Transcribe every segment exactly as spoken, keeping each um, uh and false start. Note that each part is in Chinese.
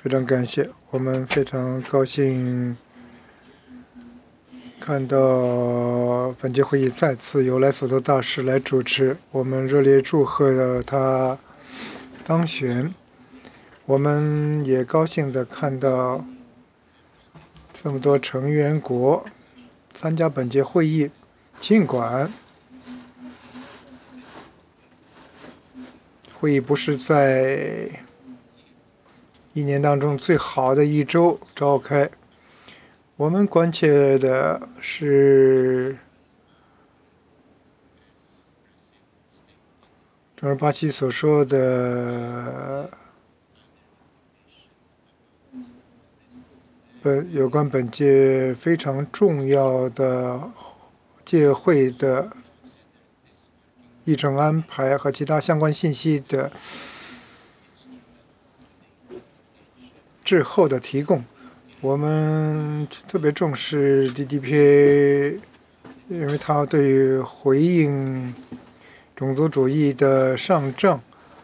非常感谢，我们非常高兴看到本届会议再次由莱索托大使来主持，我们热烈祝贺他当选。我们也高兴地看到这么多成员国参加本届会议，尽管会议不是在一年当中最好的一周召开，我们关切的是正如巴西所说的本有关本届非常重要的届会的议程安排和其他相关信息的滞后的提供。我们特别重视 D D P A， 因为它对于回应种族主义的上涨，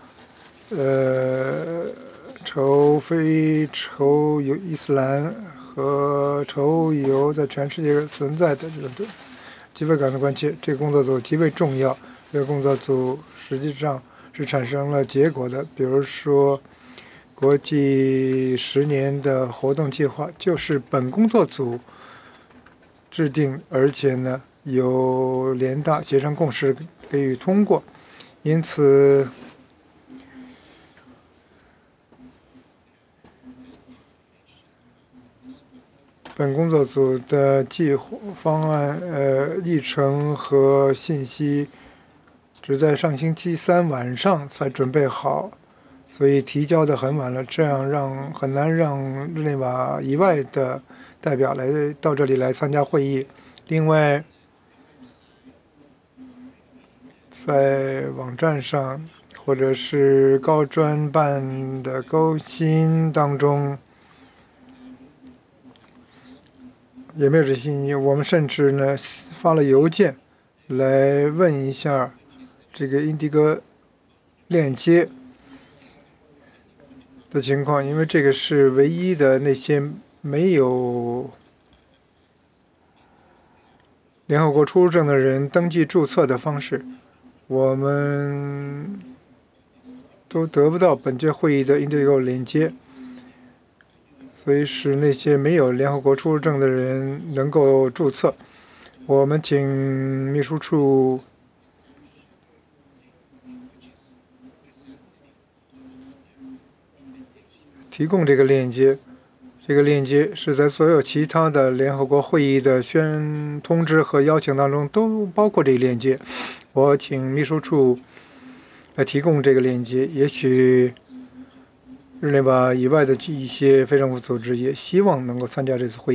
呃，仇非仇由伊斯兰和仇犹在全世界存在的这个极为感到关切。这个工作组极为重要，这个工作组实际上是产生了结果的。比如说，国际十年的活动计划就是本工作组制定，而且呢由联大协商共识给予通过。因此，本工作组的计划方案、呃议程和信息只在上星期三晚上才准备好，所以提交的很晚了，这样让很难让日内瓦以外的代表来到这里来参加会议。另外，在网站上或者是高专办的更新当中，也没有这信息。我们甚至呢发了邮件来问一下这个印第哥链接的情况，因为这个是唯一的那些没有联合国出入证的人登记注册的方式，我们都得不到本届会议的 Indigo 链接，所以使那些没有联合国出入证的人能够注册。我们请秘书处提供这个链接，这个链接是在所有其他的联合国会议的宣通知和邀请当中都包括这个链接。我请秘书处来提供这个链接，也许日内瓦以外的一些非政府组织也希望能够参加这次会议。